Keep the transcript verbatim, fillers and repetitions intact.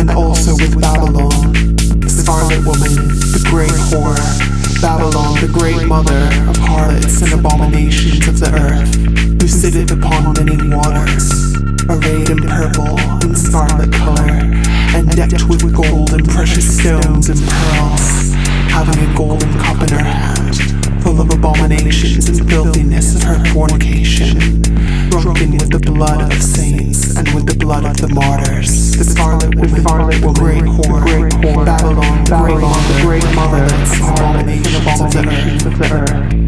and also with Babylon, the scarlet woman, the great whore, Babylon, the great mother of harlots and abominations of the earth, who sitteth upon many waters, arrayed in purple and scarlet color, and decked with gold and precious stones and pearls, having a golden cup in her hand, full of abominations and filthiness of her fornication, drunken with the blood of saints and with the blood of the martyrs, the scarlet woman, the great whore, Babylon, Babylon, the great mother of abominations of the earth.